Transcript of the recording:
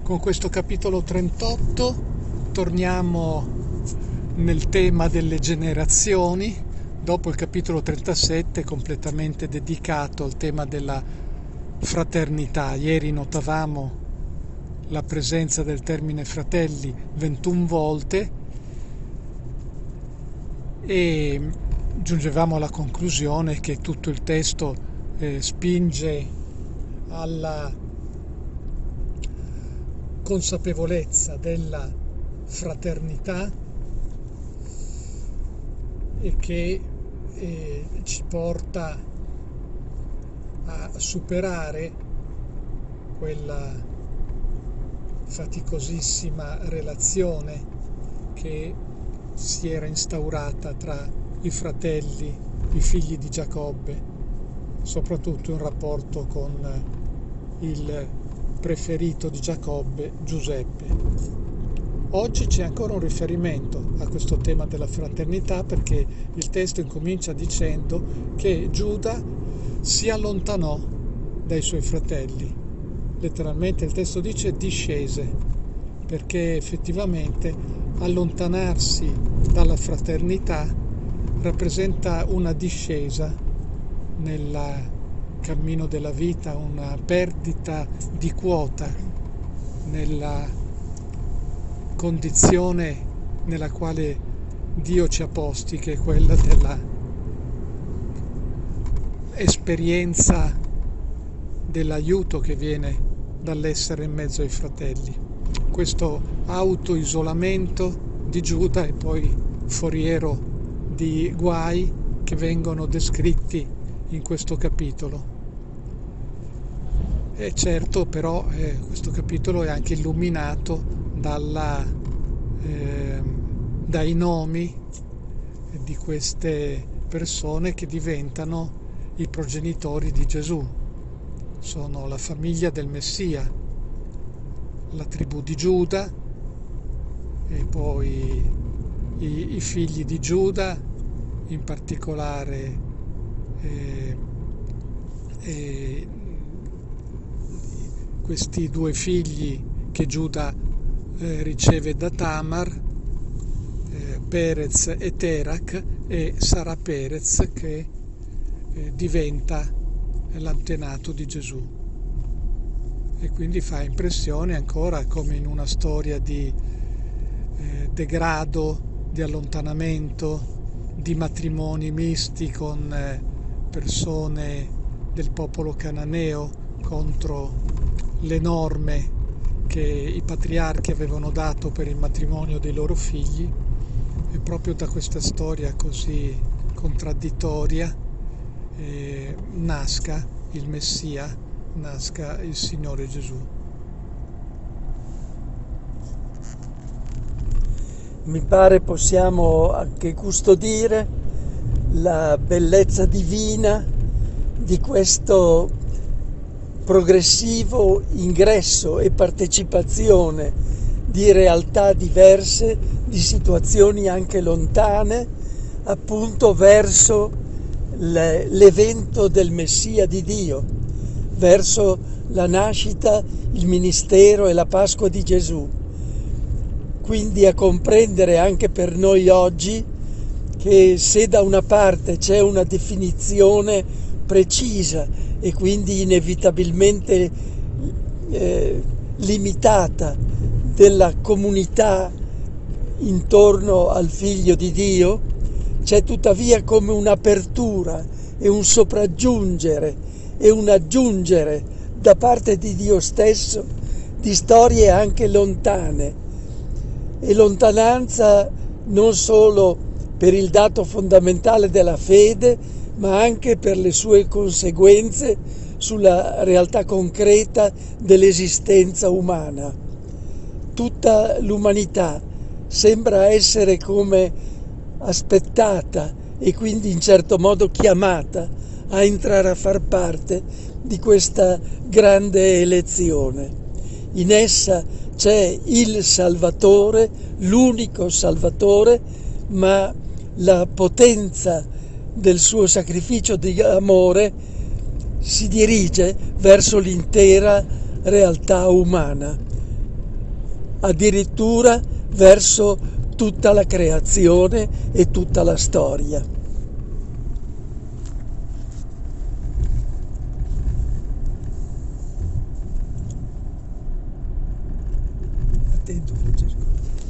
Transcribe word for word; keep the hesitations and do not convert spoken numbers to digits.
Con questo capitolo trentotto torniamo nel tema delle generazioni, dopo il capitolo trentasette completamente dedicato al tema della fraternità. Ieri notavamo la presenza del termine fratelli ventuno volte e giungevamo alla conclusione che tutto il testo eh, spinge alla consapevolezza della fraternità e che eh, ci porta a superare quella faticosissima relazione che si era instaurata tra i fratelli, i figli di Giacobbe, soprattutto in rapporto con il preferito di Giacobbe, Giuseppe. Oggi c'è ancora un riferimento a questo tema della fraternità, perché il testo incomincia dicendo che Giuda si allontanò dai suoi fratelli. Letteralmente il testo dice discese, perché effettivamente allontanarsi dalla fraternità rappresenta una discesa nel cammino della vita, una perdita di quota nella condizione nella quale Dio ci ha posti, che è quella della esperienza dell'aiuto che viene dall'essere in mezzo ai fratelli. Questo autoisolamento di Giuda è poi foriero di guai che vengono descritti in questo capitolo. E certo però eh, questo capitolo è anche illuminato dalla, eh, dai nomi di queste persone che diventano i progenitori di Gesù. Sono la famiglia del Messia, la tribù di Giuda e poi i, i figli di Giuda, in particolare eh, eh, questi due figli che Giuda eh, riceve da Tamar, eh, Perez e Terach, e Sara Perez che eh, diventa l'antenato di Gesù. E quindi fa impressione ancora come in una storia di eh, degrado, di allontanamento, di matrimoni misti con eh, persone del popolo cananeo contro le norme che i patriarchi avevano dato per il matrimonio dei loro figli. E proprio da questa storia così contraddittoria eh, nasca il Messia, nasca il Signore Gesù. Mi pare possiamo anche custodire la bellezza divina di questo progressivo ingresso e partecipazione di realtà diverse, di situazioni anche lontane, appunto verso l'evento del Messia di Dio, verso la nascita, il ministero e la Pasqua di Gesù. Quindi a comprendere anche per noi oggi che se da una parte c'è una definizione precisa e quindi inevitabilmente eh, limitata della comunità intorno al Figlio di Dio, c'è tuttavia come un'apertura e un sopraggiungere e un aggiungere da parte di Dio stesso di storie anche lontane. E lontananza non solo per il dato fondamentale della fede, ma anche per le sue conseguenze sulla realtà concreta dell'esistenza umana. Tutta l'umanità sembra essere come aspettata e quindi in certo modo chiamata a entrare a far parte di questa grande elezione. In essa c'è il Salvatore, l'unico Salvatore, ma la potenza del suo sacrificio di amore si dirige verso l'intera realtà umana. addirittura verso tutta la creazione e tutta la storia. Attento, Francesco.